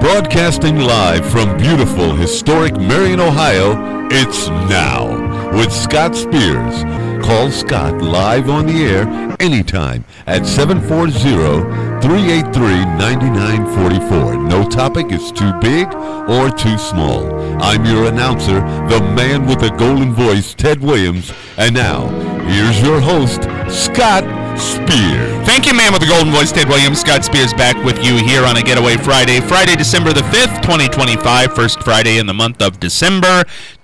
Broadcasting live from beautiful, historic Marion, Ohio, it's Now with Scott Spears. Call Scott live on the air anytime at 740-383-9944. No topic is too big or too small. I'm your announcer, the man with the golden voice, Ted Williams. And now, here's your host, Scott Spears. Thank you, man with the golden voice, Ted Williams. Scott Spears back with you here on a Getaway Friday. Friday, December the 5th, 2025. First Friday in the month of December.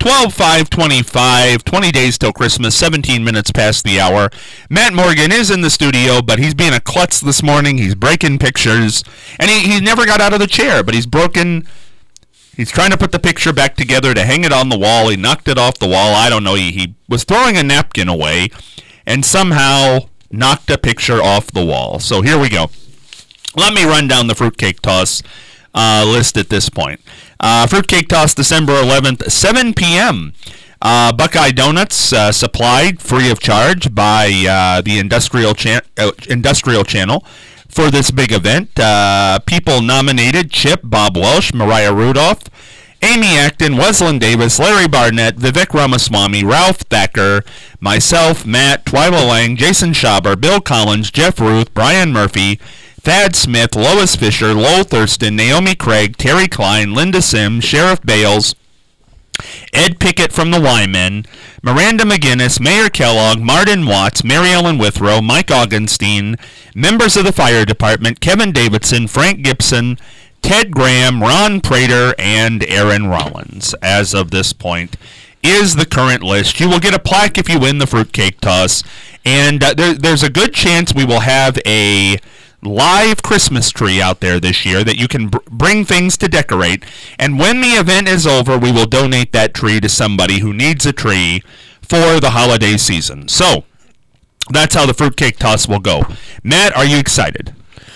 12/5/25. 20 days till Christmas. 17 minutes past the hour. Matt Morgan is in the studio, but he's being a klutz this morning. He's breaking pictures. And he never got out of the chair, but he's broken... He's trying to put the picture back together to hang it on the wall. He knocked it off the wall. I don't know. He was throwing a napkin away and somehow knocked a picture off the wall. So here we go. Let me run down the fruitcake toss list at this point. Fruitcake toss December 11th, 7 p.m. Buckeye Donuts supplied free of charge by the Industrial Channel for this big event. People nominated: Chip, Bob Welsh, Mariah Rudolph, Amy Acton, Wesleyan Davis, Larry Barnett, Vivek Ramaswamy, Ralph Thacker, myself, Matt, Twyla Lang, Jason Schaber, Bill Collins, Jeff Ruth, Brian Murphy, Thad Smith, Lois Fisher, Lowell Thurston, Naomi Craig, Terry Klein, Linda Sims, Sheriff Bales, Ed Pickett from the Y-Men, Miranda McGinnis, Mayor Kellogg, Martin Watts, Mary Ellen Withrow, Mike Augenstein, members of the fire department, Kevin Davidson, Frank Gibson, Ted Graham, Ron Prater, and Aaron Rollins. As of this point is the current list. You will get a plaque if you win the fruitcake toss, and there's a good chance we will have a live Christmas tree out there this year that you can bring things to decorate, and when the event is over, we will donate that tree to somebody who needs a tree for the holiday season. So, that's how the fruitcake toss will go. Matt, are you excited?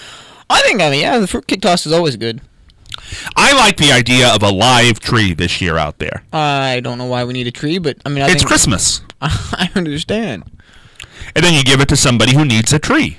The fruitcake toss is always good. I like the idea of a live tree this year out there. I don't know why we need a tree, but I think Christmas. I understand. And then you give it to somebody who needs a tree.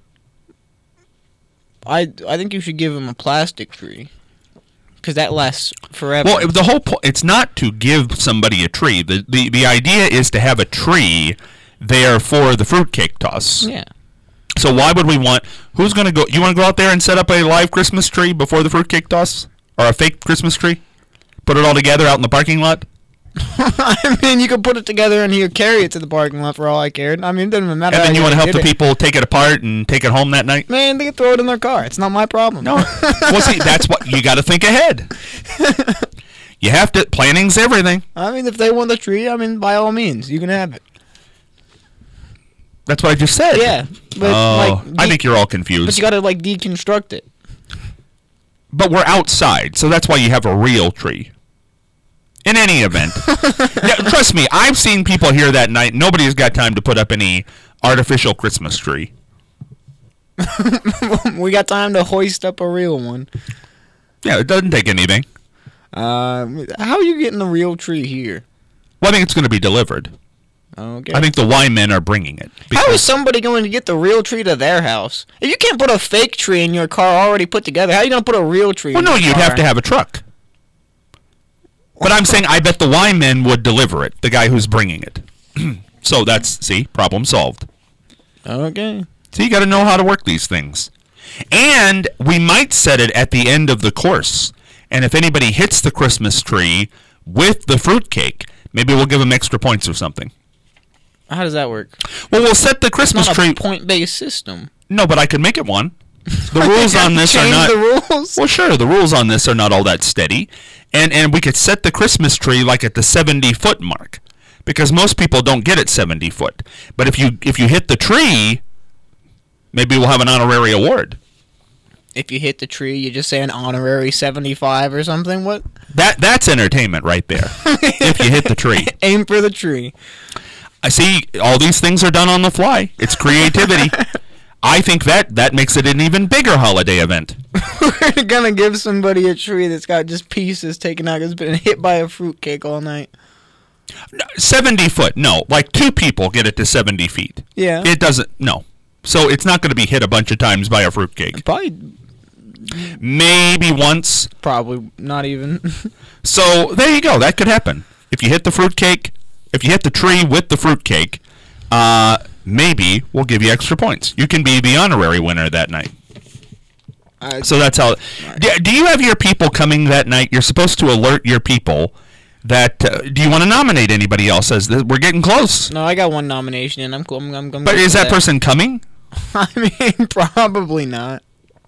I think you should give them a plastic tree, because that lasts forever. Well, the whole point, it's not to give somebody a tree. The idea is to have a tree there for the fruitcake toss. Yeah. So why would we want... Who's going to go... You want to go out there and set up a live Christmas tree before the fruitcake toss? Or a fake Christmas tree? Put it all together out in the parking lot? I mean, you could put it together and you carry it to the parking lot for all I cared. I mean, it doesn't even matter. And then you want to help the people take it apart and take it home that night? Man, they can throw it in their car. It's not my problem. No. Well, see, that's what... You got to think ahead. You have to... Planning's everything. I mean, if they want the tree, by all means, you can have it. That's what I just said. Yeah. But I think you're all confused. But you got to, deconstruct it. But we're outside, so that's why you have a real tree. In any event. Yeah, trust me, I've seen people here that night. Nobody's got time to put up any artificial Christmas tree. We got time to hoist up a real one. Yeah, it doesn't take anything. How are you getting the real tree here? Well, I think it's going to be delivered. Okay. I think the Y-Men are bringing it. How is somebody going to get the real tree to their house? If you can't put a fake tree in your car already put together, how are you going to put a real tree in your car? Well, no, you'd have to have a truck. But I'm saying I bet the Y-Men would deliver it, the guy who's bringing it. So problem solved. Okay. So you got to know how to work these things. And we might set it at the end of the course. And if anybody hits the Christmas tree with the fruitcake, maybe we'll give them extra points or something. How does that work? Well, we'll set the Christmas tree. tree. It's not a point-based system. No, but I could make it one. The rules on this are not... the rules? Well, sure, the rules on this are not all that steady. And we could set the Christmas tree like at the 70-foot mark. Because most people don't get it 70 foot. But if you hit the tree, maybe we'll have an honorary award. If you hit the tree, you just say an honorary 75 or something? What? That's entertainment right there. If you hit the tree. Aim for the tree. I see all these things are done on the fly. It's creativity. I think that makes it an even bigger holiday event. We're going to give somebody a tree that's got just pieces taken out. It's been hit by a fruitcake all night. 70 foot. No, like two people get it to 70 feet. Yeah. It doesn't, no. So it's not going to be hit a bunch of times by a fruitcake. Probably Maybe once. Probably not even. So there you go. That could happen. If you hit the fruitcake, if you hit the tree with the fruitcake, maybe we'll give you extra points. You can be the honorary winner that night. So that's how. Do you have your people coming that night? You're supposed to alert your people that. Do you want to nominate anybody else? As we're getting close. No, I got one nomination, and I'm cool. I'm but is that person coming? I mean, probably not.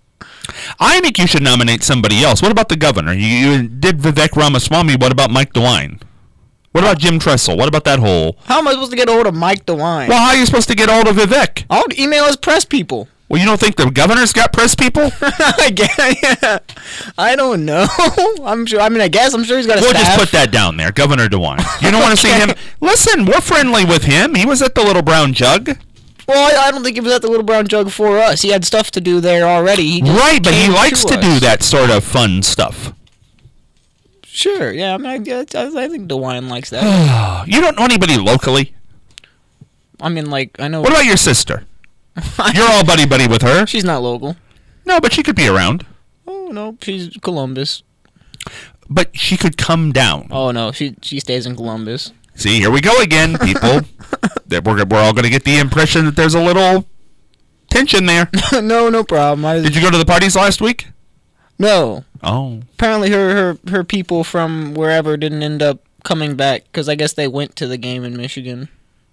I think you should nominate somebody else. What about the governor? You did Vivek Ramaswamy. What about Mike DeWine? What about Jim Tressel? What about that whole? How am I supposed to get a hold of Mike DeWine? Well, how are you supposed to get a hold of Vivek? I'll email his press people. Well, you don't think the governor's got press people? Yeah. I don't know. I'm sure. I mean, I guess I'm sure he's got a We'll staff. just put that down there, Governor DeWine. You don't want to see him? Listen, we're friendly with him. He was at the Little Brown Jug. Well, I don't think he was at the Little Brown Jug for us. He had stuff to do there already. Right, but he likes to do that sort of fun stuff. Sure, yeah. I mean, I think DeWine likes that. You don't know anybody locally? I mean, like, I know. What about your sister? You're all buddy-buddy with her. She's not local. No, but she could be around. Oh, no, she's Columbus. But she could come down. Oh, no, she stays in Columbus. See, here we go again, people. We're all going to get the impression that there's a little tension there. No problem. Did you go to the parties last week? No. Oh. Apparently her people from wherever didn't end up coming back because I guess they went to the game in Michigan.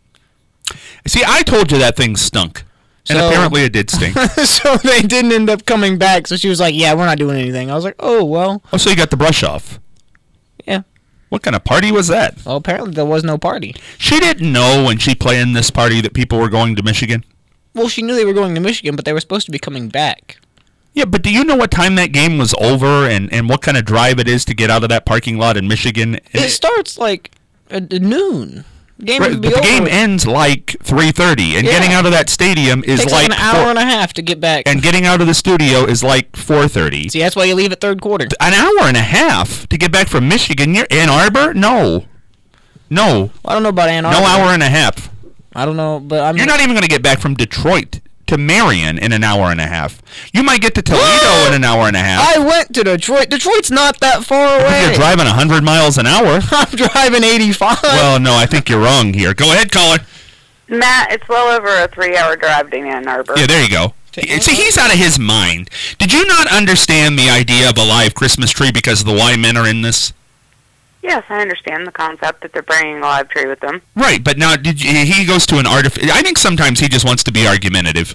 See, I told you that thing stunk. And apparently it did stink. So they didn't end up coming back. So she was like, yeah, we're not doing anything. I was like, oh, well. Oh, so you got the brush off. Yeah. What kind of party was that? Well, apparently there was no party. She didn't know when she planned this party that people were going to Michigan? Well, she knew they were going to Michigan, but they were supposed to be coming back. Yeah, but do you know what time that game was over and what kind of drive it is to get out of that parking lot in Michigan? It starts like at noon. Right, but the game ends like 3:30, and getting out of that stadium is takes like an hour and a half to get back. And getting out of the studio is like 4:30. See, that's why you leave at third quarter. An hour and a half to get back from Michigan. You're Ann Arbor? No. I don't know about Ann Arbor. No hour and a half. I don't know, but I mean, you're not even going to get back from Detroit to Marion in an hour and a half. You might get to Toledo in an hour and a half. I went to Detroit. Detroit's not that far away. You're driving 100 miles an hour. I'm driving 85. Well, no, I think you're wrong here. Go ahead, caller. Matt, it's well over a 3-hour drive to Ann Arbor. Yeah, there you go. See, he's out of his mind. Did you not understand the idea of a live Christmas tree because of the Y men are in this? Yes, I understand the concept that they're bringing a live tree with them. Right, but now he goes to an I think sometimes he just wants to be argumentative.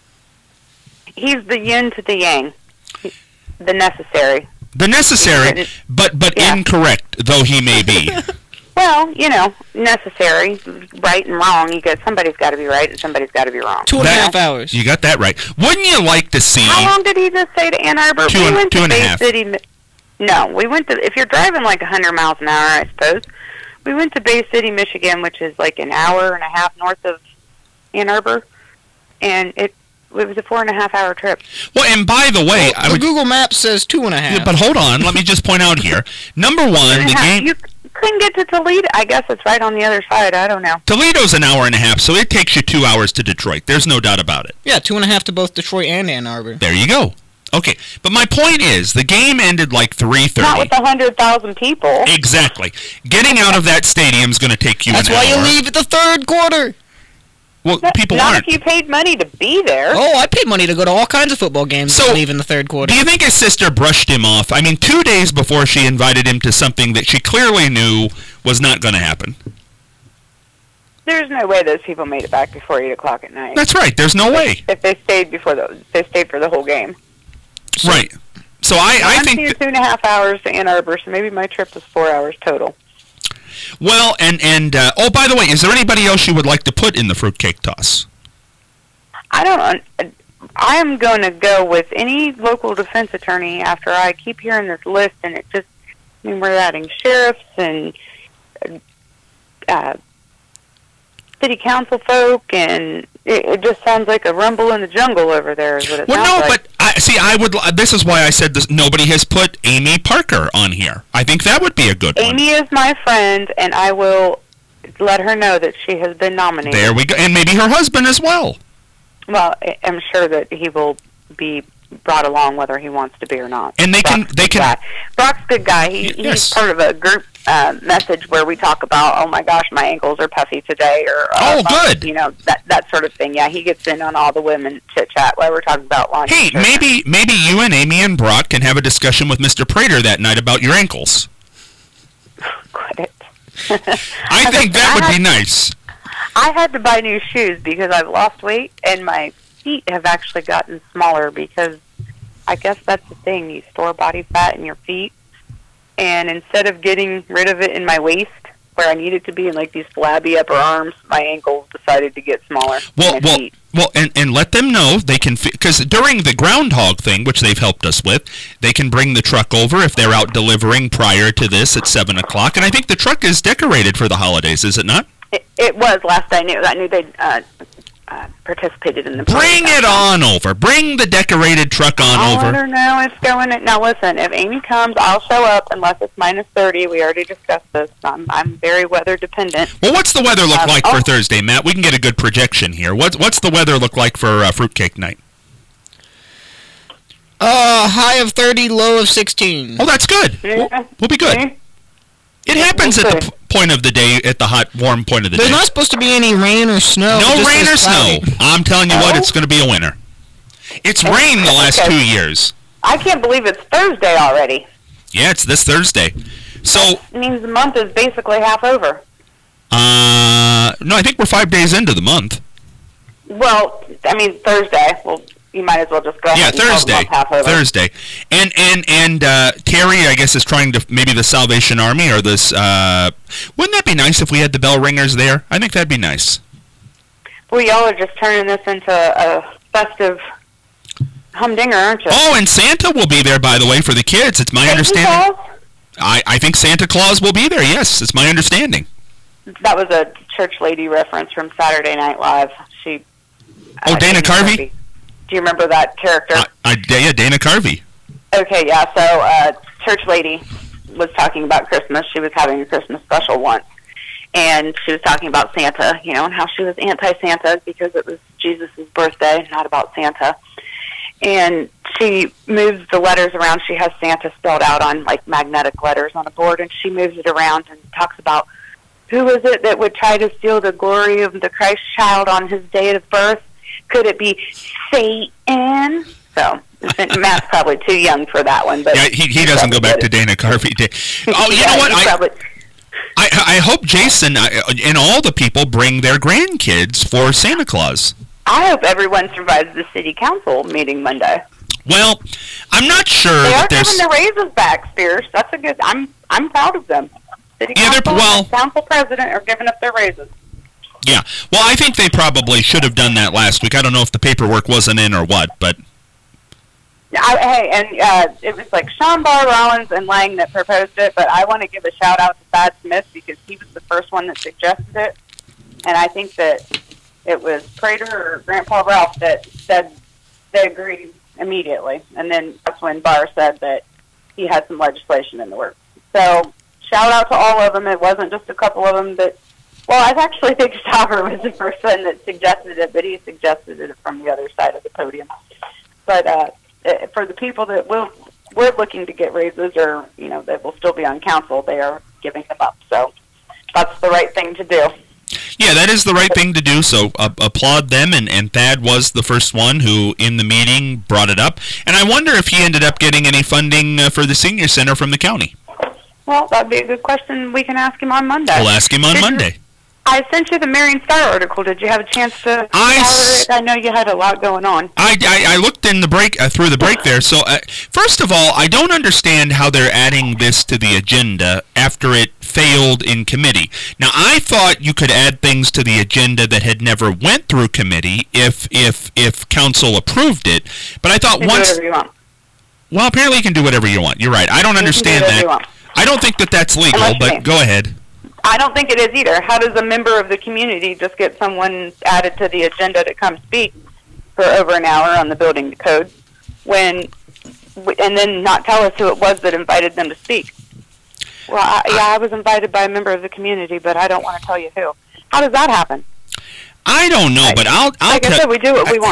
He's the yin to the yang, the necessary. The necessary, but incorrect, though he may be. Well, necessary, right and wrong. Somebody's got to be right and somebody's got to be wrong. 2.5 hours. You got that right. Wouldn't you like to see? How long did he just say to Ann Arbor? Two and a half. No, we went to, if you're driving like 100 miles an hour, I suppose, we went to Bay City, Michigan, which is like an hour and a half north of Ann Arbor, and it was a 4.5-hour trip. Well, and by the way, Google Maps says 2.5. Yeah, but hold on, let me just point out here. Number one, the game. You couldn't get to Toledo. I guess it's right on the other side. I don't know. Toledo's an hour and a half, so it takes you 2 hours to Detroit. There's no doubt about it. Yeah, 2.5 to both Detroit and Ann Arbor. There you go. Okay, but my point is, the game ended like 3:30. Not with 100,000 people. Exactly. Getting out of that stadium is going to take you an hour. That's why you leave at the third quarter. Well, people not aren't. If you paid money to be there. Oh, I paid money to go to all kinds of football games and leave in the third quarter. Do you think his sister brushed him off? I mean, 2 days before she invited him to something that she clearly knew was not going to happen. There's no way those people made it back before 8 o'clock at night. That's right. There's no way. If they stayed for the whole game. Right. So I think 2.5 hours to Ann Arbor, so maybe my trip was 4 hours total. Well, and oh, by the way, is there anybody else you would like to put in the fruitcake toss? I am going to go with any local defense attorney after I keep hearing this list, and we're adding sheriffs and city council folk, and it just sounds like a rumble in the jungle over there is what it sounds like. But this is why I said this. Nobody has put Amy Parker on here. I think that would be a good one. Amy is my friend, and I will let her know that she has been nominated. There we go. And maybe her husband as well. Well, I'm sure that he will be brought along whether he wants to be or not. And they can. Brock's a good guy. He's part of a group message where we talk about, oh my gosh, my ankles are puffy today, or good. That sort of thing. Yeah, he gets in on all the women chit chat while we're talking about laundry. Hey, maybe you and Amy and Brock can have a discussion with Mr. Prater that night about your ankles. Quit it. I think that would be nice. I had to buy new shoes because I've lost weight and my feet have actually gotten smaller because I guess that's the thing. You store body fat in your feet, and instead of getting rid of it in my waist, where I need it to be in like these flabby upper arms, my ankles decided to get smaller. Well, and let them know they can, because during the groundhog thing, which they've helped us with, they can bring the truck over if they're out delivering prior to this at 7 o'clock. And I think the truck is decorated for the holidays, is it not? It was last I knew. I knew they'd participated in the Bring it on over. Bring the decorated truck on over. I don't know. It's going. Now listen, if Amy comes, I'll show up unless it's minus 30. We already discussed this. I'm very weather dependent. Well, what's the weather look like for Thursday, Matt? We can get a good projection here. What's the weather look like for fruitcake night? High of 30, low of 16. Oh, that's good. Yeah. We'll be good. Yeah. It happens at the point of the day, at the hot, warm point of the day. There's not supposed to be any rain or snow. No rain or snow. I'm telling you what, it's going to be a winter. It's rained the last 2 years. I can't believe it's Thursday already. Yeah, it's this Thursday. So it means the month is basically half over. No, I think we're 5 days into the month. Well, I mean Thursday. Well, you might as well just go ahead and call the month half over. Thursday. And Terry, I guess, is trying to, maybe the Salvation Army or this, wouldn't that be nice if we had the bell ringers there? I think that'd be nice. Well, y'all are just turning this into a festive humdinger, aren't you? Oh, and Santa will be there, by the way, for the kids. It's my understanding. I think Santa Claus will be there, yes. It's my understanding. That was a church lady reference from Saturday Night Live. Dana Carvey? Do you remember that character? Yeah, Dana Carvey. Okay, yeah. So, church lady was talking about Christmas. She was having a Christmas special once, and she was talking about Santa, and how she was anti-Santa because it was Jesus' birthday, not about Santa. And she moves the letters around. She has Santa spelled out on, like, magnetic letters on a board, and she moves it around and talks about who is it that would try to steal the glory of the Christ child on his day of birth? Could it be Satan? So, Matt's probably too young for that one. But yeah, he doesn't go back to Dana Carvey. Oh, you know what? I hope Jason and all the people bring their grandkids for Santa Claus. I hope everyone survives the city council meeting Monday. Well, I'm not sure. They are giving the raises back, Spears. That's a good. I'm proud of them. City council and council president are giving up their raises. Yeah. Well, I think they probably should have done that last week. I don't know if the paperwork wasn't in or what, but... it was like Sean Barr, Rollins, and Lang that proposed it, but I want to give a shout-out to Thad Smith because he was the first one that suggested it, and I think that it was Prater or Grandpa Ralph that said they agreed immediately, and then that's when Barr said that he had some legislation in the works. So, shout-out to all of them. It wasn't just a couple of them that... Well, I actually think Stauber was the first one that suggested it, but he suggested it from the other side of the podium. But for the people that we're looking to get raises or, that will still be on council, they are giving them up. So that's the right thing to do. Yeah, that is the right thing to do, so applaud them, and Thad was the first one who, in the meeting, brought it up. And I wonder if he ended up getting any funding for the senior center from the county. Well, that'd be a good question we can ask him on Monday. We'll ask him on Monday. I sent you the Marion Star article. Did you have a chance to I know you had a lot going on. I looked in the break through the break there. So first of all, I don't understand how they're adding this to the agenda after it failed in committee. Now, I thought you could add things to the agenda that had never went through committee if council approved it. But I thought once. Do whatever you want. Well, apparently you can do whatever you want. You're right. I don't understand that. I don't think that's legal. But go ahead. I don't think it is either. How does a member of the community just get someone added to the agenda to come speak for over an hour on the building code and then not tell us who it was that invited them to speak? Well, I was invited by a member of the community, but I don't want to tell you who. How does that happen? I don't know, but I'll like I said, we do what we want.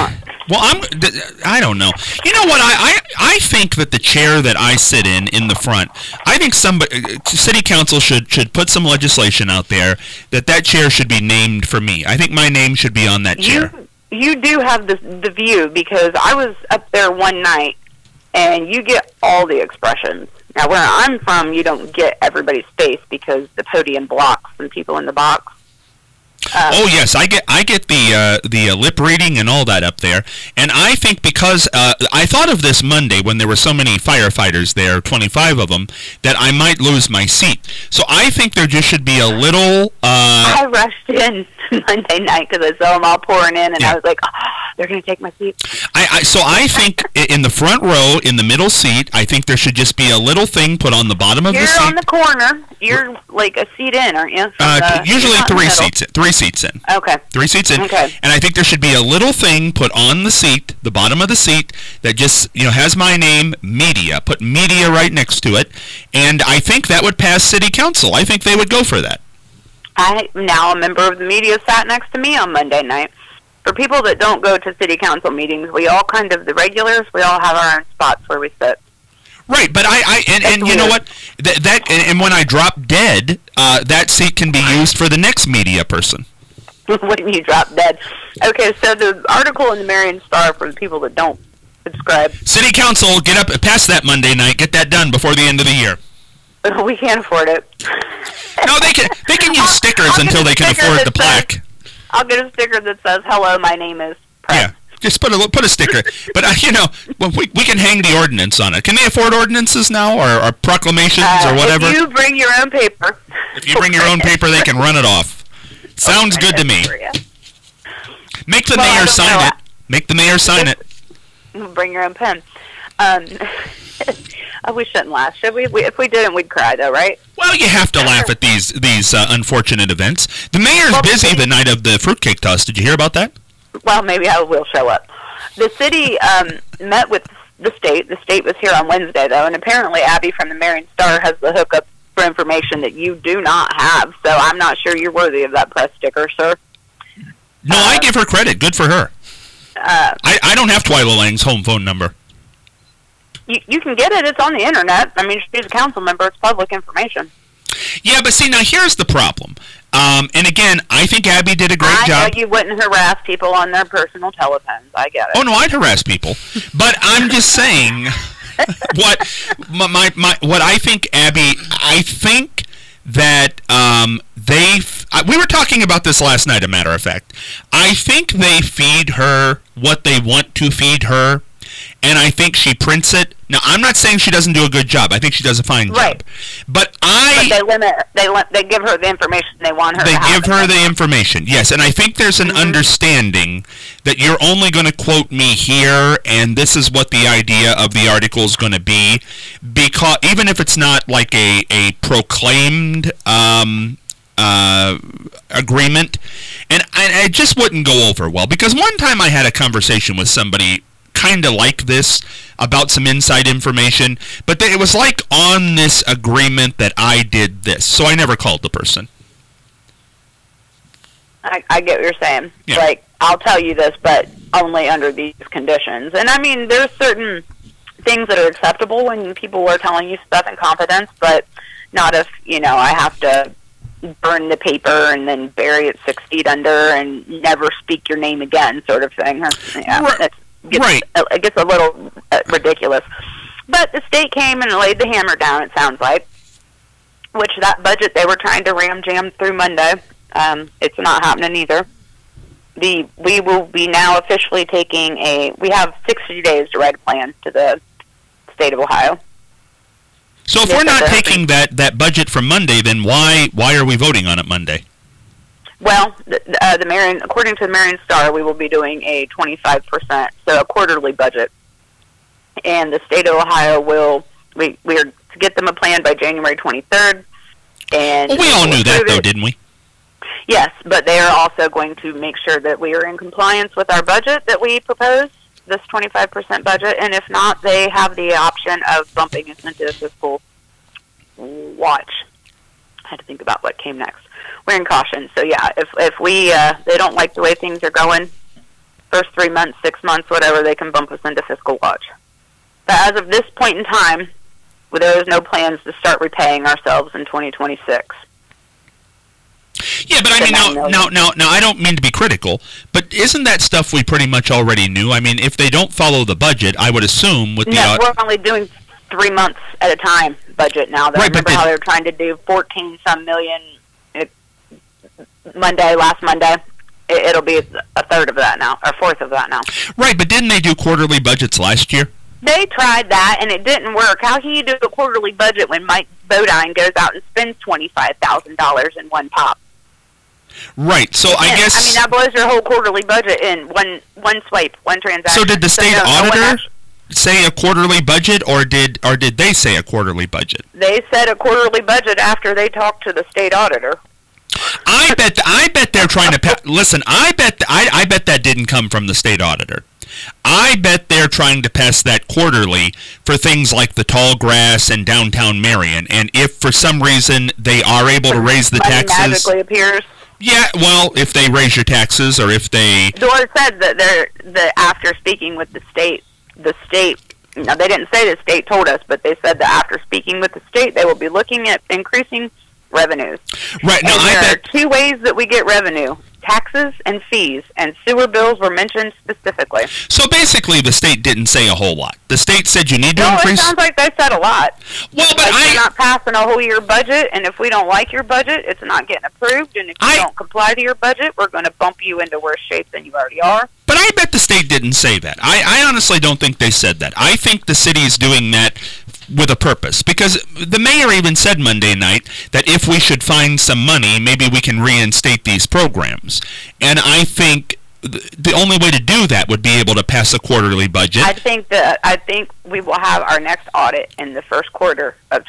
Well, I don't know. You know what? I think that the chair that I sit in the front, I think city council should put some legislation out there that chair should be named for me. I think my name should be on that chair. You do have the view, because I was up there one night, and you get all the expressions. Now, where I'm from, you don't get everybody's face because the podium blocks and people in the box. Oh yes, I get the lip reading and all that up there, and I think because I thought of this Monday when there were so many firefighters there, 25 of them, that I might lose my seat. So I think there just should be a little. I rushed in Monday night because I saw them all pouring in, and I was like, oh, they're going to take my seat. So I think in the front row, in the middle seat, I think there should just be a little thing put on the bottom of the seat. You're on the corner. You're like a seat in, aren't you? Usually three seats in. Okay. 3 seats in. Okay. And I think there should be a little thing put on the seat, the bottom of the seat, that just has my name, media. Put media right next to it, and I think that would pass city council. I think they would go for that. Now a member of the media sat next to me on Monday night. For people that don't go to city council meetings, we all the regulars, we all have our own spots where we sit. Right, but and you know what? And when I drop dead, that seat can be used for the next media person. When you drop dead. Okay, so the article in the Marion Star, for the people that don't subscribe. City council, get up past that Monday night. Get that done before the end of the year. We can't afford it. No, they can use stickers until they can afford the plaque. I'll get a sticker that says, "Hello, my name is Press." Yeah, just put a sticker. But we can hang the ordinance on it. Can they afford ordinances now, or proclamations, or whatever? If you bring your own paper. If you bring your own paper, they can run it off. Sounds good to me. Make the mayor sign it. Make the mayor sign it. Bring your own pen. We shouldn't laugh, should we? If we didn't, we'd cry, though, right? Well, you have to laugh at these unfortunate events. The mayor's busy the night of the fruitcake toss. Did you hear about that? Well, maybe I will show up. The city met with the state. The state was here on Wednesday, though, and apparently Abby from the Marion Star has the hookup for information that you do not have, so I'm not sure you're worthy of that press sticker, sir. No, I give her credit. Good for her. I don't have Twyla Lang's home phone number. You can get it. It's on the internet. I mean, she's a council member. It's public information. Yeah, but see, now here's the problem. And again, I think Abby did a great job. I know you wouldn't harass people on their personal telephones. I get it. Oh, no, I'd harass people. But I'm just saying what I think, Abby, I think that we were talking about this last night, a matter of fact. I think they feed her what they want to feed her, and I think she prints it. Now, I'm not saying she doesn't do a good job. I think she does a fine job. But they give her the information they want her to have. They give her the information, yes. And I think there's an understanding that you're only going to quote me here, and this is what the idea of the article is going to be. Because even if it's not like a proclaimed agreement, and it just wouldn't go over well. Because one time I had a conversation with somebody kind of like this about some inside information, but it was like on this agreement that I did this, so I never called the person. I get what you're saying. Yeah. Like, I'll tell you this, but only under these conditions. And I mean, there's certain things that are acceptable when people are telling you stuff in confidence, but not if, I have to burn the paper and then bury it 6 feet under and never speak your name again, sort of thing. Yeah, it gets a little ridiculous. But the state came and laid the hammer down, it sounds like, which that budget they were trying to jam through Monday, it's not happening either. We will be now officially we have 60 days to write a plan to the state of Ohio. So if we're not taking that budget from Monday, then why are we voting on it Monday? Well, according to the Marion Star, we will be doing a 25%, so a quarterly budget. And the state of Ohio we are to get them a plan by January 23rd. And we all knew that, though, didn't we? Yes, but they are also going to make sure that we are in compliance with our budget that we proposed, this 25% budget, and if not, they have the option of bumping us into a fiscal watch. I had to think about what came next. We're in caution, so yeah, if we they don't like the way things are going for first 3 months, 6 months, whatever, they can bump us into fiscal watch. But as of this point in time, there is no plans to start repaying ourselves in 2026. Yeah, but I mean, now, I don't mean to be critical, but isn't that stuff we pretty much already knew? I mean, if they don't follow the budget, I would assume with the... No, we're only doing 3 months at a time budget now. Right, remember how they were trying to do 14-some million last Monday? It'll be a third of that now, or fourth of that now. Right, but didn't they do quarterly budgets last year? They tried that, and it didn't work. How can you do a quarterly budget when Mike Bodine goes out and spends $25,000 in one pop? Right, so I guess... I mean, that blows your whole quarterly budget in one swipe, one transaction. So did the state auditor say a quarterly budget, or did they say a quarterly budget? They said a quarterly budget after they talked to the state auditor. I bet they're trying to... Listen, I bet that didn't come from the state auditor. I bet they're trying to pass that quarterly for things like the tall grass and downtown Marion, and if for some reason they are able to raise the taxes... Money magically appears. Yeah, well, if they raise your taxes, or if they... Doris said that after speaking with the state, now they didn't say the state told us, but they said that after speaking with the state, they will be looking at increasing revenues. Right, now there are two ways that we get revenue: taxes and fees, and sewer bills were mentioned specifically. So basically, the state didn't say a whole lot. The state said you need to increase... No, it sounds like they said a lot. Well, but you're not passing a whole year budget, and if we don't like your budget, it's not getting approved, and if you don't comply to your budget, we're going to bump you into worse shape than you already are. But I bet the state didn't say that. I honestly don't think they said that. I think the city's doing that with a purpose, because the mayor even said Monday night that if we should find some money, maybe we can reinstate these programs. And I think the only way to do that would be able to pass a quarterly budget. I think we will have our next audit in the first quarter of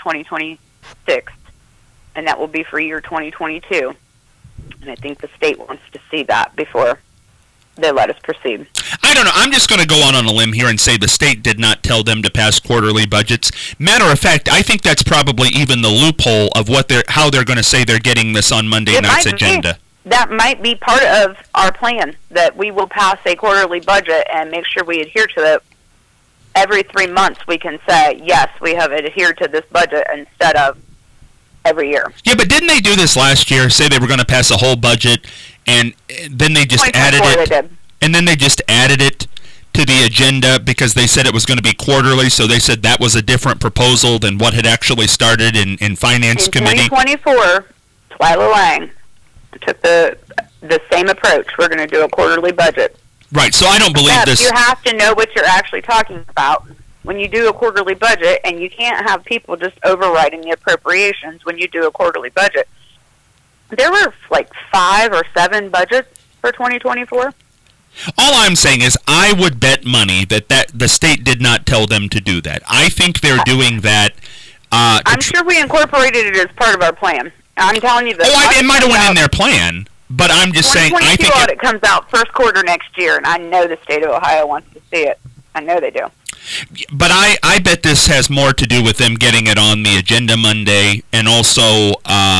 2026, and that will be for year 2022. And I think the state wants to see that before they let us proceed. I don't know. I'm just going to go on a limb here and say the state did not tell them to pass quarterly budgets. Matter of fact, I think that's probably even the loophole of how they're going to say they're getting this on Monday night's agenda. That might be part of our plan, that we will pass a quarterly budget and make sure we adhere to it. Every 3 months we can say, yes, we have adhered to this budget instead of every year. Yeah, but didn't they do this last year, say they were going to pass a whole budget, and then they just added it? And then they just added it to the agenda because they said it was going to be quarterly, so they said that was a different proposal than what had actually started in Finance Committee. In 2024, Twyla Lang took the same approach. We're going to do a quarterly budget. Right, so I don't believe this. You have to know what you're actually talking about when you do a quarterly budget, and you can't have people just overriding the appropriations when you do a quarterly budget. There were like 5 or 7 budgets for 2024. All I'm saying is I would bet money that the state did not tell them to do that. I think they're doing that. I'm sure we incorporated it as part of our plan. I'm telling you that. It might have went in their plan, but I'm just saying I think the audit comes out first quarter next year, and I know the state of Ohio wants to see it. I know they do. But I bet this has more to do with them getting it on the agenda Monday, and also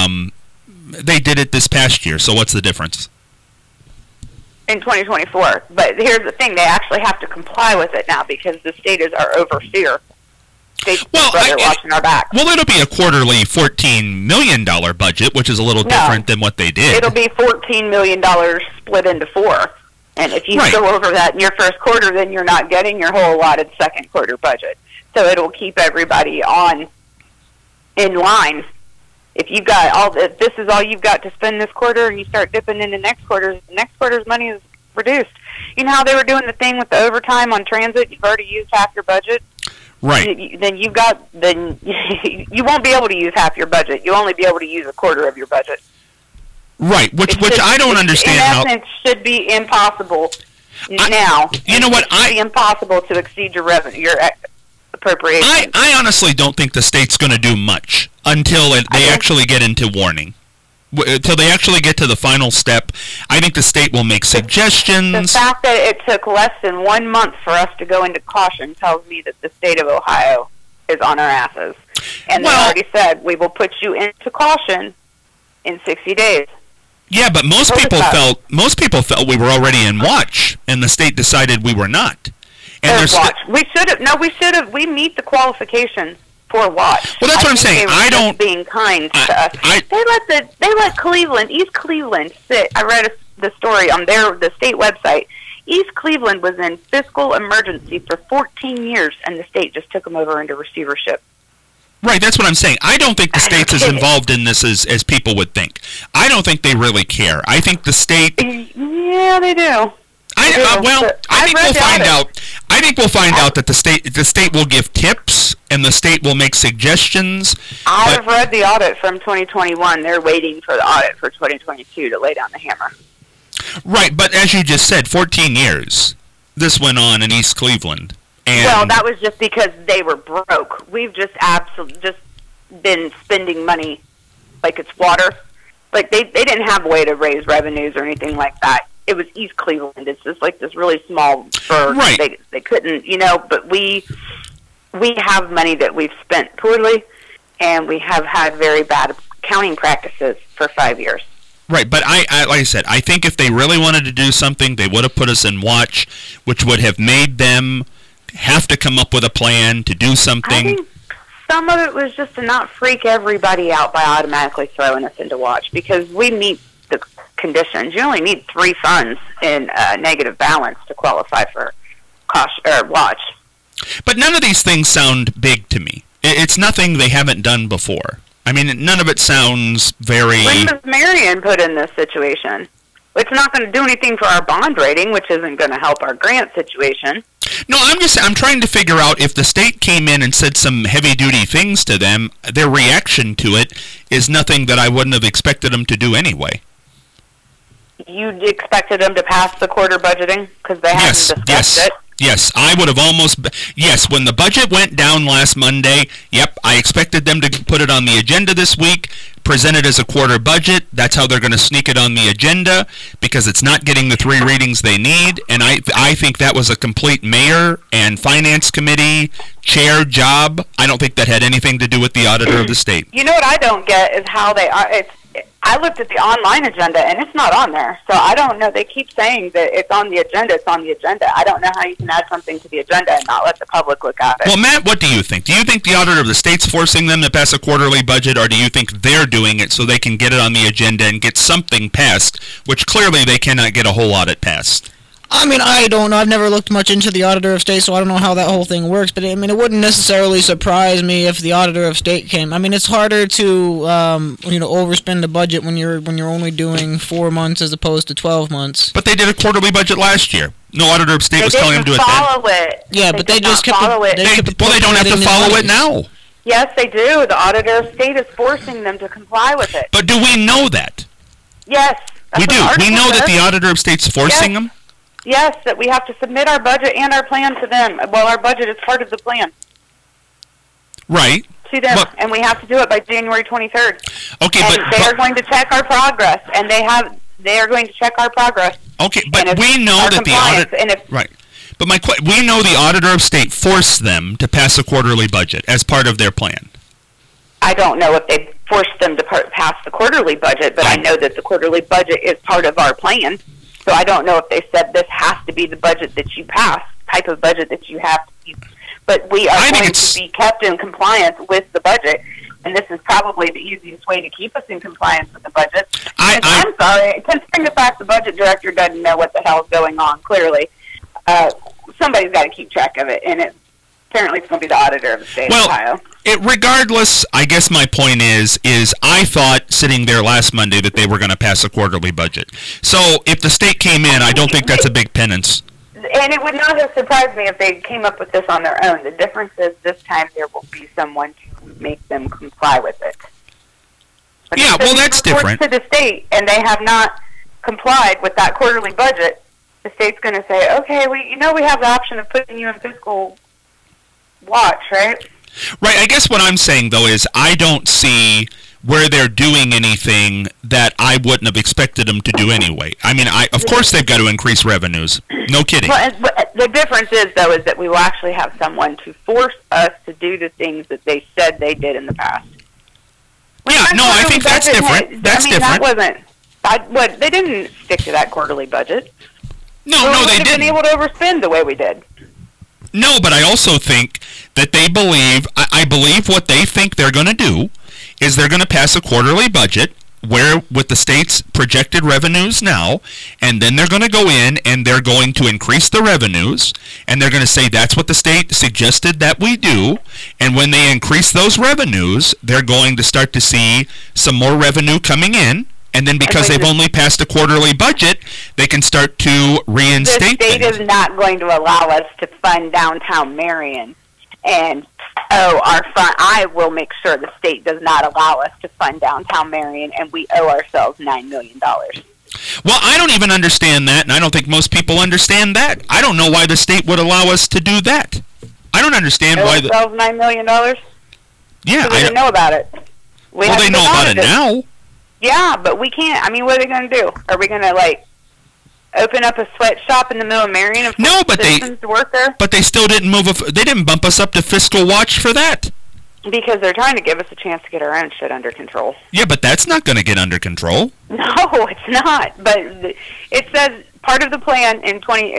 they did it this past year, so what's the difference? In 2024. But here's the thing, they actually have to comply with it now because the state is our overseer. They're watching our back. Well, it'll be a quarterly $14 million budget, which is a little different than what they did. It'll be $14 million split into 4. And if you go over that in your first quarter, then you're not getting your whole allotted second quarter budget. So it'll keep everybody in line. If you've got if this is all you've got to spend this quarter, and you start dipping into next quarter's money is reduced. You know how they were doing the thing with the overtime on transit? You've already used half your budget. Right. Then you won't be able to use half your budget. You'll only be able to use a quarter of your budget. Right, which I don't understand how. In essence, should be impossible now. You know what? It's impossible to exceed your revenue, your appropriation. I honestly don't think the state's going to do much until they actually get into warning. Until they actually get to the final step, I think the state will make suggestions. The fact that it took less than 1 month for us to go into caution tells me that the state of Ohio is on our asses. And they already said, we will put you into caution in 60 days. Yeah, but most people felt we were already in watch, and the state decided we were not. And there's watch. We meet the qualifications for watch. Well, that's what I'm saying. I don't being kind to us. They let Cleveland, East Cleveland, sit. I read the story on the state website. East Cleveland was in fiscal emergency for 14 years, and the state just took them over into receivership. Right, that's what I'm saying. I don't think the state's as involved in this as people would think. I don't think they really care. I think the state... Yeah, they do. I think we'll find out. I think we'll find out that the state will give tips and the state will make suggestions. I've read the audit from 2021. They're waiting for the audit for 2022 to lay down the hammer. Right, but as you just said, 14 years this went on in East Cleveland. And well, that was just because they were broke. We've just been spending money like it's water. Like they didn't have a way to raise revenues or anything like that. It was East Cleveland. It's just like this really small burg. Right. They couldn't, but we have money that we've spent poorly, and we have had very bad accounting practices for 5 years. Right, but I like I said, I think if they really wanted to do something, they would have put us in watch, which would have made them have to come up with a plan to do something. I think some of it was just to not freak everybody out by automatically throwing us into watch, because we meet the conditions. You only need 3 funds in negative balance to qualify for watch. But none of these things sound big to me. It's nothing they haven't done before. I mean, none of it sounds very... When was Marion put in this situation? It's not going to do anything for our bond rating, which isn't going to help our grant situation. No, I'm trying to figure out if the state came in and said some heavy-duty things to them, their reaction to it is nothing that I wouldn't have expected them to do anyway. You expected them to pass the quarter budgeting? Because they haven't discussed it? Yes, I would have almost... Yes, when the budget went down last Monday, I expected them to put it on the agenda this week, present it as a quarter budget. That's how they're going to sneak it on the agenda, because it's not getting the 3 readings they need, and I think that was a complete mayor and finance committee chair job. I don't think that had anything to do with the auditor of the state. You know what I don't get is how they are... I looked at the online agenda, and it's not on there. So I don't know. They keep saying that it's on the agenda. It's on the agenda. I don't know how you can add something to the agenda and not let the public look at it. Well, Matt, what do you think? Do you think the auditor of the state's forcing them to pass a quarterly budget, or do you think they're doing it so they can get it on the agenda and get something passed, which clearly they cannot get a whole audit passed? I mean, I don't know. I've never looked much into the Auditor of State, so I don't know how that whole thing works. But, I mean, it wouldn't necessarily surprise me if the Auditor of State came. I mean, it's harder to, overspend a budget when you're only doing 4 months as opposed to 12 months. But they did a quarterly budget last year. No Auditor of State was telling them to do it then. Follow it. Yeah, but they just kept follow it. They don't have to follow it now. Yes, they do. The Auditor of State is forcing them to comply with it. But do we know that? Yes. We do. We know that the Auditor of State's forcing them? Yes, that we have to submit our budget and our plan to them. Well, our budget is part of the plan. Right. To them, and we have to do it by January 23rd. Okay, and they are going to check our progress, and they are going to check our progress. Okay, but we know that the auditor... Right. But we know the Auditor of State forced them to pass a quarterly budget as part of their plan. I don't know if they forced them to pass the quarterly budget, but I know that the quarterly budget is part of our plan. So I don't know if they said this has to be the budget that you pass, type of budget that you have to keep. But we are going to be kept in compliance with the budget, and this is probably the easiest way to keep us in compliance with the budget. I'm sorry, considering the fact the budget director doesn't know what the hell is going on, clearly, somebody's got to keep track of it, and apparently it's going to be the Auditor of the State of Ohio. Regardless, I guess my point is I thought sitting there last Monday that they were going to pass a quarterly budget. So if the state came in, I don't think that's a big penance. And it would not have surprised me if they came up with this on their own. The difference is this time there will be someone to make them comply with it. But that's different. To the state, and they have not complied with that quarterly budget, the state's going to say, okay, we have the option of putting you in fiscal watch, right? Right, I guess what I'm saying, though, is I don't see where they're doing anything that I wouldn't have expected them to do anyway. I mean, of course they've got to increase revenues. No kidding. Well, the difference is, though, is that we will actually have someone to force us to do the things that they said they did in the past. I think that's different. That's different. They didn't stick to that quarterly budget. No, we they didn't. Been able to overspend the way we did. No, but I also think that they believe. I believe what they think they're going to do is they're going to pass a quarterly budget where with the state's projected revenues now, and then they're going to go in and they're going to increase the revenues, and they're going to say that's what the state suggested that we do, and when they increase those revenues, they're going to start to see some more revenue coming in, and then because they've only passed a quarterly budget, they can start to reinstate the state is not going to allow us to fund downtown Marion, and I will make sure the state does not allow us to fund downtown Marion, and we owe ourselves $9 million. Well, I don't even understand that, and I don't think most people understand that. I don't know why the state would allow us to do that. I don't understand why the $9 million. Yeah, I didn't know about it. Well, they know about it now. Yeah, but we can't. I mean, what are they going to do? Are we going to open up a sweatshop in the middle of Marion and no, but citizens to work there? But they still didn't they didn't bump us up to fiscal watch for that. Because they're trying to give us a chance to get our own shit under control. Yeah, but that's not going to get under control. No, it's not. But it says part of the plan in 20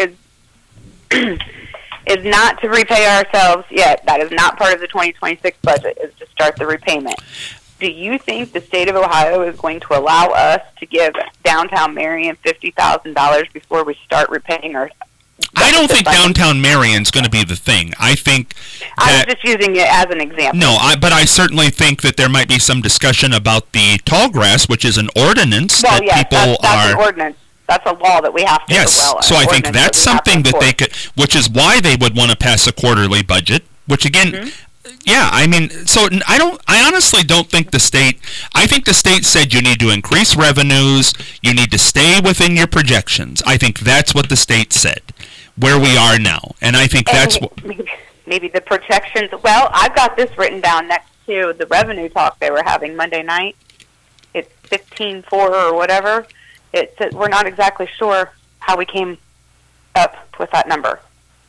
is not to repay ourselves yet. That is not part of the 2026 budget. Is to start the repayment. Do you think the state of Ohio is going to allow us to give downtown Marion $50,000 before we start repaying our? I don't think downtown Marion's going to be the thing. I think I was just using it as an example. No, but I certainly think that there might be some discussion about the tall grass, which is an ordinance that people that's an ordinance. That's a law that we have to follow. So I think that's something that they could, which is why they would want to pass a quarterly budget, which again, yeah, I mean, so I honestly don't think the state, I think the state said you need to increase revenues, you need to stay within your projections. I think that's what the state said, where we are now. And I think that's what... Maybe the projections, well, I've got this written down next to the revenue talk they were having Monday night. It's 15.4 or whatever. We're not exactly sure how we came up with that number.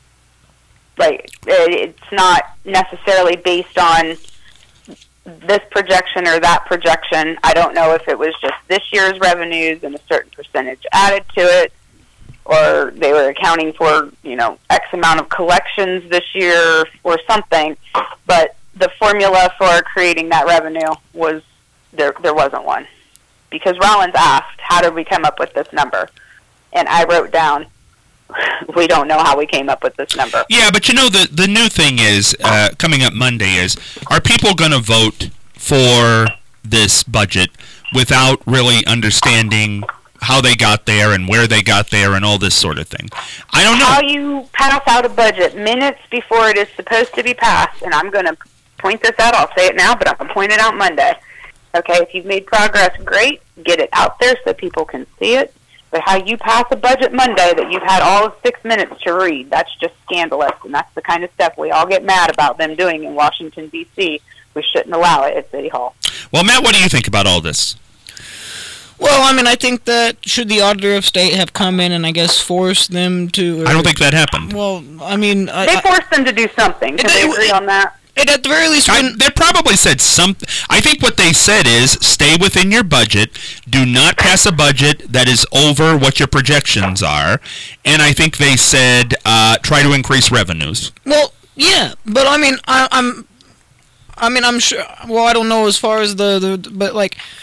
It's not necessarily based on this projection or that projection. I don't know if it was just this year's revenues and a certain percentage added to it, or they were accounting for, X amount of collections this year or something. But the formula for creating that revenue was, there wasn't one. Because Rollins asked, how did we come up with this number? And I wrote down, we don't know how we came up with this number. Yeah, but the new thing is, coming up Monday is, are people going to vote for this budget without really understanding how they got there and where they got there and all this sort of thing? I don't know. How you pass out a budget minutes before it is supposed to be passed, and I'm going to point this out. I'll say it now, but I'm going to point it out Monday. Okay, if you've made progress, great. Get it out there so people can see it. But how you pass a budget Monday that you've had all of 6 minutes to read, that's just scandalous, and that's the kind of stuff we all get mad about them doing in Washington, D.C. We shouldn't allow it at City Hall. Well, Matt, what do you think about all this? Well, I mean, I think that should the Auditor of State have come in and, I guess, force them to... I don't think that happened. Well, I mean... They forced them to do something. Can they agree on that? It at the very least... They probably said something. I think what they said is, stay within your budget, do not pass a budget that is over what your projections are, and I think they said, try to increase revenues. Well, yeah, but I mean, I'm sure... Well, I don't know as far as but,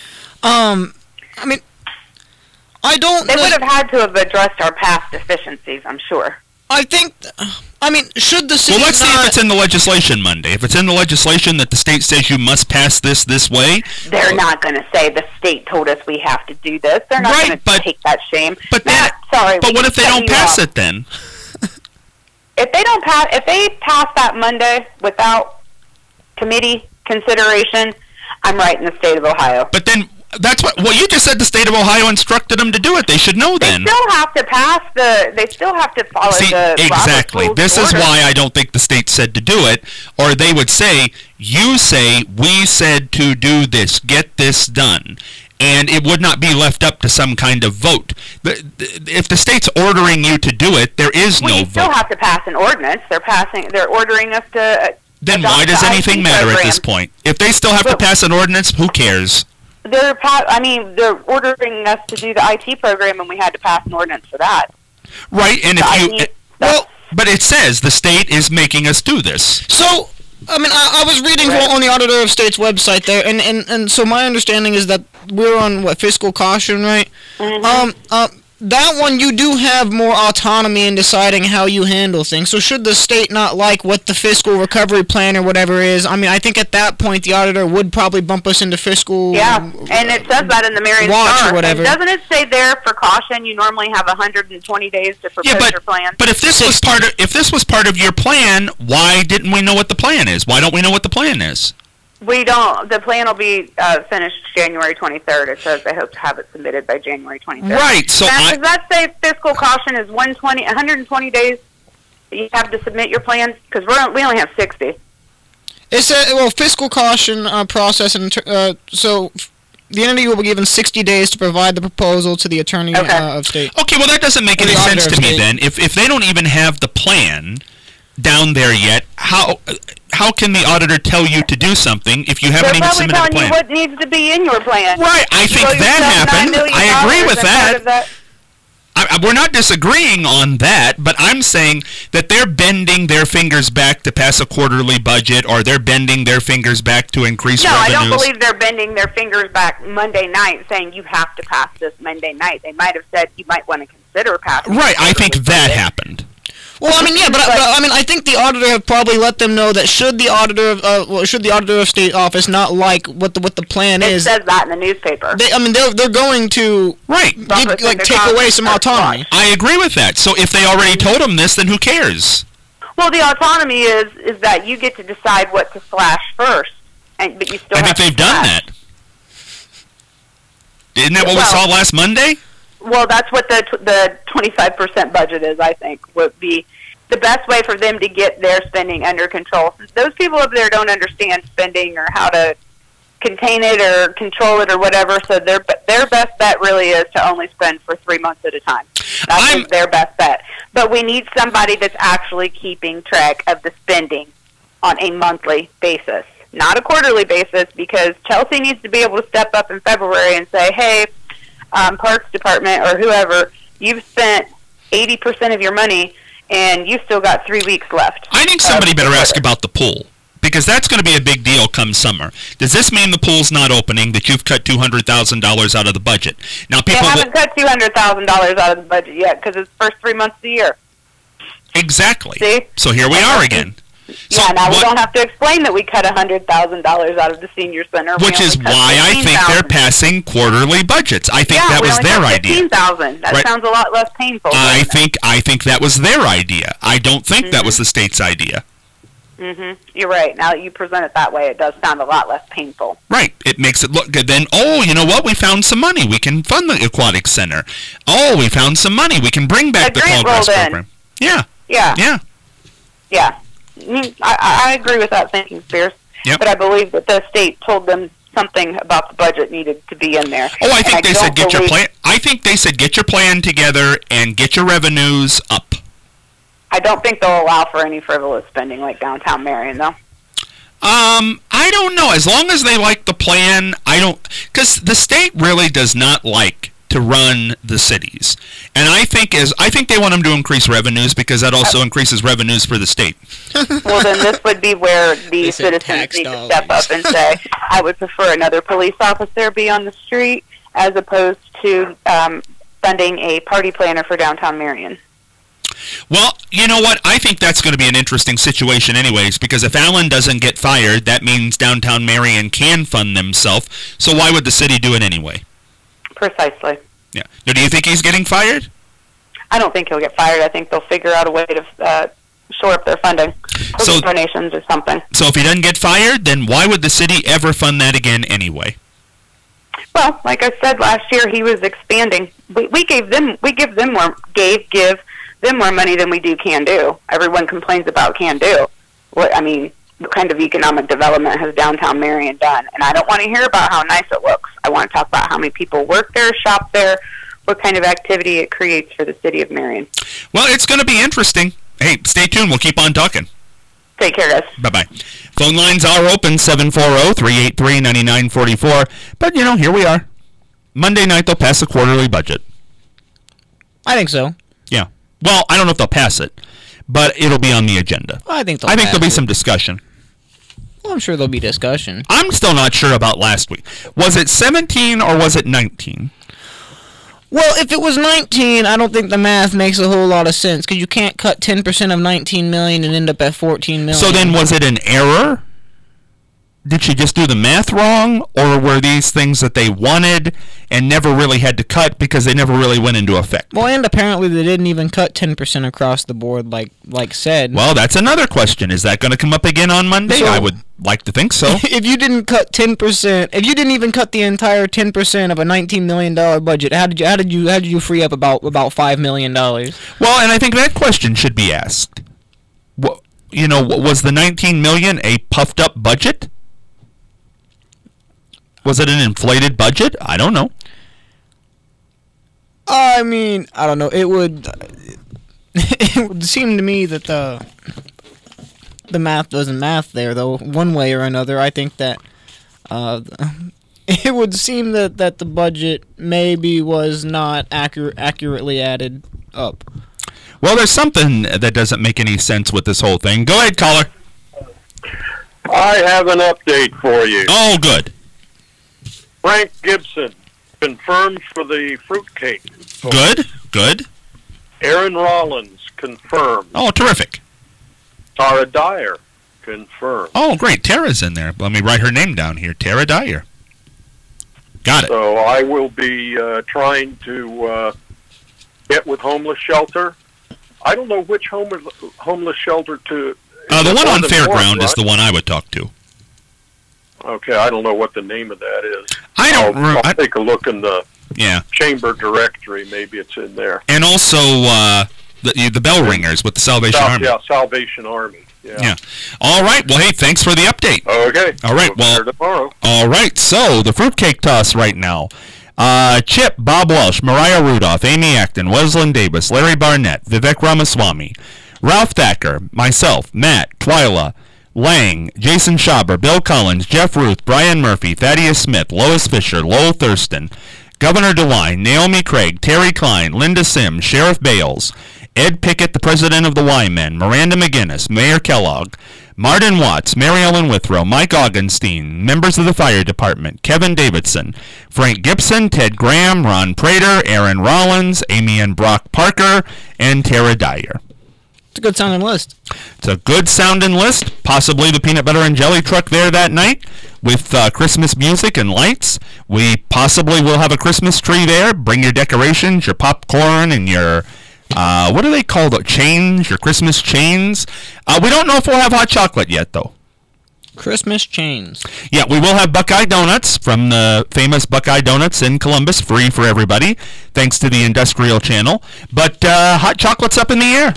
I mean, I don't... They would have had to have addressed our past deficiencies, I'm sure. I think... I mean, should the city... Well, let's see if it's in the legislation Monday. If it's in the legislation that the state says you must pass this way... They're not going to say the state told us we have to do this. They're not going to take that shame. But what if they don't pass it then? If they pass that Monday without committee consideration, I'm right in the state of Ohio. But then... That's what. Well, you just said the state of Ohio instructed them to do it. They should know then. They still have to they still have to follow the exactly. This is why I don't think the state said to do it, or they would say, "You say we said to do this. Get this done." And it would not be left up to some kind of vote. If the state's ordering you to do it, there is no vote. You still have to pass an ordinance. They're ordering us to. Then why does anything matter at this point? If they still have to pass an ordinance, who cares? they're ordering us to do the IT program, and we had to pass an ordinance for that. Right, and but it says the state is making us do this. So, I mean, I was reading on the Auditor of State's website there, and so my understanding is that we're on, fiscal caution, right? Mm-hmm. That one, you do have more autonomy in deciding how you handle things. So should the state not like what the fiscal recovery plan or whatever is, I mean, I think at that point the auditor would probably bump us into fiscal... Yeah, and it says that in the Marion watch Star. or whatever. And doesn't it say there for caution you normally have 120 days to propose your plan? But if this was part of your plan, why didn't we know what the plan is? Why don't we know what the plan is? We don't. The plan will be finished January 23rd. It says they hope to have it submitted by January 23rd. Right. So does that say fiscal caution is 120 days that you have to submit your plan? Because we only have 60. It says, fiscal caution process, and so the entity will be given 60 days to provide the proposal to the attorney of state. Okay, well that doesn't make any sense to me then. If they don't even have the plan down there yet, how can the auditor tell you to do something if you haven't even submitted a plan? They're probably telling you what needs to be in your plan. Right, I think that happened. I agree with that. We're not disagreeing on that, but I'm saying that they're bending their fingers back to pass a quarterly budget, or they're bending their fingers back to increase revenues. No, I don't believe they're bending their fingers back Monday night saying you have to pass this Monday night. They might have said you might want to consider passing it. Right, I think that happened. Well, I mean, yeah, but I mean, I think the auditor have probably let them know that should the auditor of state office not like what the plan is, it says that in the newspaper. They're going to take away some autonomy. I agree with that. So if they already told them this, then who cares? Well, the autonomy is that you get to decide what to slash first, but you still. I think they've done that. Isn't that what we saw last Monday? Well, that's what the 25% budget is, I think, would be the best way for them to get their spending under control. Since those people up there don't understand spending or how to contain it or control it or whatever, so their best bet really is to only spend for 3 months at a time. That's their best bet. But we need somebody that's actually keeping track of the spending on a monthly basis, not a quarterly basis, because Chelsea needs to be able to step up in February and say, hey, Parks Department or whoever, you've spent 80% of your money and you've still got 3 weeks left. I think somebody better ask about the pool, because that's going to be a big deal come summer. Does this mean the pool's not opening, that you've cut $200,000 out of the budget? Now, people haven't cut $200,000 out of the budget yet because it's the first 3 months of the year. Exactly. See? So here we are again. So we don't have to explain that we cut $100,000 out of the senior center. Which is why I think they're passing quarterly budgets. I think that was their idea. $15,000. That sounds a lot less painful. I think that was their idea. I don't think that was the state's idea. Mm-hmm. You're right. Now that you present it that way, it does sound a lot less painful. Right. It makes it look good. Then, you know what? We found some money. We can fund the aquatic center. Oh, we found some money. We can bring back the Tall Grass program. Yeah. Yeah. Yeah. Yeah. I agree with that thinking, Spears. Yep. But I believe that the state told them something about the budget needed to be in there. Oh, I think they said get your plan. I think they said get your plan together and get your revenues up. I don't think they'll allow for any frivolous spending like downtown Marion, though. I don't know. As long as they like the plan, because the state really does not like to run the cities, and I think they want them to increase revenues, because that also increases revenues for the state. Well, then this would be where the citizens need to step up and say, I would prefer another police officer be on the street as opposed to funding a party planner for downtown Marion. Well, you know what? I think that's going to be an interesting situation anyways, because if Allen doesn't get fired, that means downtown Marion can fund themselves, so why would the city do it anyway? Precisely. Yeah. Now, do you think he's getting fired? I don't think he'll get fired. I think they'll figure out a way to shore up their funding. So donations or something. So if he doesn't get fired, then why would the city ever fund that again anyway? Well, like I said last year, he was expanding. We give them more money than we do Can Do. Everyone complains about Can Do. What kind of economic development has downtown Marion done? And I don't want to hear about how nice it looks. I want to talk about how many people work there, shop there, what kind of activity it creates for the city of Marion. Well, it's going to be interesting. Hey, stay tuned. We'll keep on talking. Take care, guys. Bye-bye. Phone lines are open, 740-383-9944. But, here we are. Monday night, they'll pass the quarterly budget. I think so. Yeah. Well, I don't know if they'll pass it, but it'll be on the agenda. I think there'll be some discussion. Well, I'm sure there'll be discussion. I'm still not sure about last week. Was it 17 or was it 19? Well, if it was 19, I don't think the math makes a whole lot of sense, because you can't cut 10% of 19 million and end up at 14 million. So then was it an error? Did she just do the math wrong, or were these things that they wanted and never really had to cut because they never really went into effect? Well, and apparently they didn't even cut 10% across the board, like said. Well, that's another question. Is that going to come up again on Monday? So, I would like to think so. If you didn't cut 10%, if you didn't even cut the entire 10% of a $19 million budget, how did you free up about $5 million? Well, and I think that question should be asked. Was the 19 million a puffed up budget? Was it an inflated budget? I don't know. I mean, I don't know. It would seem to me that the math doesn't math there, though, one way or another. I think that it would seem that the budget maybe was not accurately added up. Well, there's something that doesn't make any sense with this whole thing. Go ahead, caller. I have an update for you. Oh, good. Frank Gibson confirmed for the fruitcake. Good. Aaron Rollins confirmed. Oh, terrific. Tara Dyer confirmed. Oh, great. Tara's in there. Let me write her name down here. Tara Dyer. Got it. So I will be trying to get with Homeless Shelter. I don't know which homeless shelter to... The one on Fairground is the one I would talk to. Okay, I don't know what the name of that is. I'll take a look in the chamber directory. Maybe it's in there. And also the bell ringers with the Salvation Army. Yeah, Salvation Army. Yeah. All right. Well, hey, thanks for the update. Okay. All right. Well, tomorrow. All right. So the fruitcake toss right now. Chip, Bob Walsh, Mariah Rudolph, Amy Acton, Wesley Davis, Larry Barnett, Vivek Ramaswamy, Ralph Thacker, myself, Matt, Twyla, Lang, Jason Schauber, Bill Collins, Jeff Ruth, Brian Murphy, Thaddeus Smith, Lois Fisher, Lowell Thurston, Governor DeWine, Naomi Craig, Terry Klein, Linda Sims, Sheriff Bales, Ed Pickett, the president of the Y-Men, Miranda McGinnis, Mayor Kellogg, Martin Watts, Mary Ellen Withrow, Mike Augenstein, members of the fire department, Kevin Davidson, Frank Gibson, Ted Graham, Ron Prater, Aaron Rollins, Amy and Brock Parker, and Tara Dyer. It's a good sounding list. It's a good sounding list. Possibly the peanut butter and jelly truck there that night with Christmas music and lights. We possibly will have a Christmas tree there. Bring your decorations, your popcorn, and your what do they call the chains? Your Christmas chains. We don't know if we'll have hot chocolate yet, though. Christmas chains. Yeah, we will have Buckeye Donuts from the famous Buckeye Donuts in Columbus, free for everybody, thanks to the Industrial Channel. But hot chocolate's up in the air.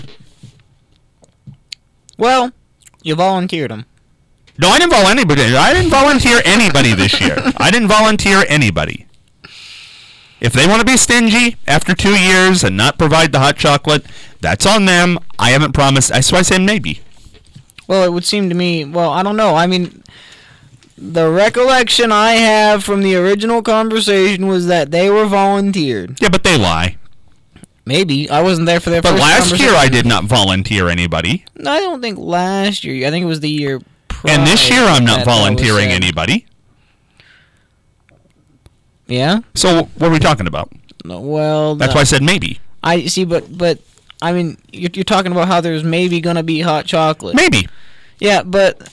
Well, you volunteered them. No, I didn't volunteer anybody this year. I didn't volunteer anybody. If they want to be stingy after 2 years and not provide the hot chocolate, that's on them. I haven't promised. That's why I said maybe. Well, it would seem to me, I don't know. I mean, the recollection I have from the original conversation was that they were volunteered. Yeah, but they lie. Maybe. I wasn't there for their first conversation. But last year I did not volunteer anybody. No, I don't think last year. I think it was the year prior. And this year I'm not volunteering anybody. Yeah? So what are we talking about? Well, that's why I said maybe. I see, but I mean, you're talking about how there's maybe going to be hot chocolate. Maybe. Yeah, but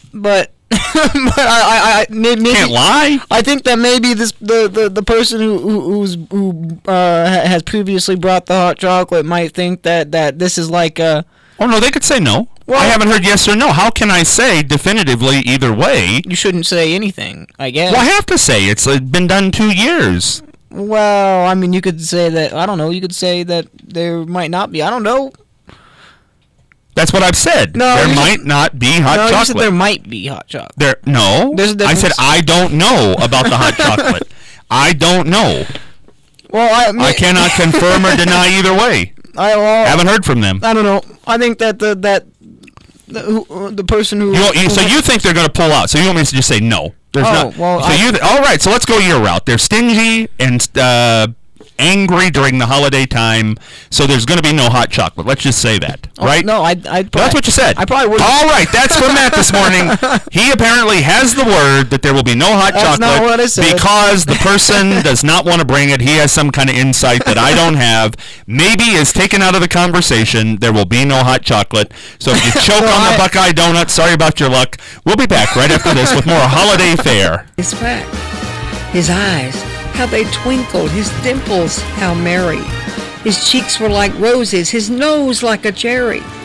I maybe can't lie. I think that maybe the person who has previously brought the hot chocolate might think that this is like a... Oh no, they could say no. Well, I haven't heard yes or no. How can I say definitively either way? You shouldn't say anything, I guess. Well, I have to say it's been done 2 years. Well, I mean, you could say that. I don't know. You could say that there might not be. I don't know. That's what I've said. No, there might not be hot chocolate. You said there might be hot chocolate. I said I don't know about the hot chocolate. I don't know. Well, I cannot confirm or deny either way. I haven't heard from them. I don't know. I think that The person who. So you think they're going to pull out? So you want me to just say no? There's not. Well, So all right. So let's go your route. They're stingy and angry during the holiday time, so there's going to be no hot chocolate. Let's just say that, right? No, that's what you said. I probably would. All right, that's from Matt this morning. He apparently has the word that there will be no hot chocolate not what I said. because the person does not want to bring it. He has some kind of insight that I don't have. Maybe is taken out of the conversation. There will be no hot chocolate. So if you choke on the Buckeye donut, sorry about your luck. We'll be back right after this with more holiday fare. His back, his eyes, how they twinkled, his dimples, how merry. His cheeks were like roses, his nose like a cherry.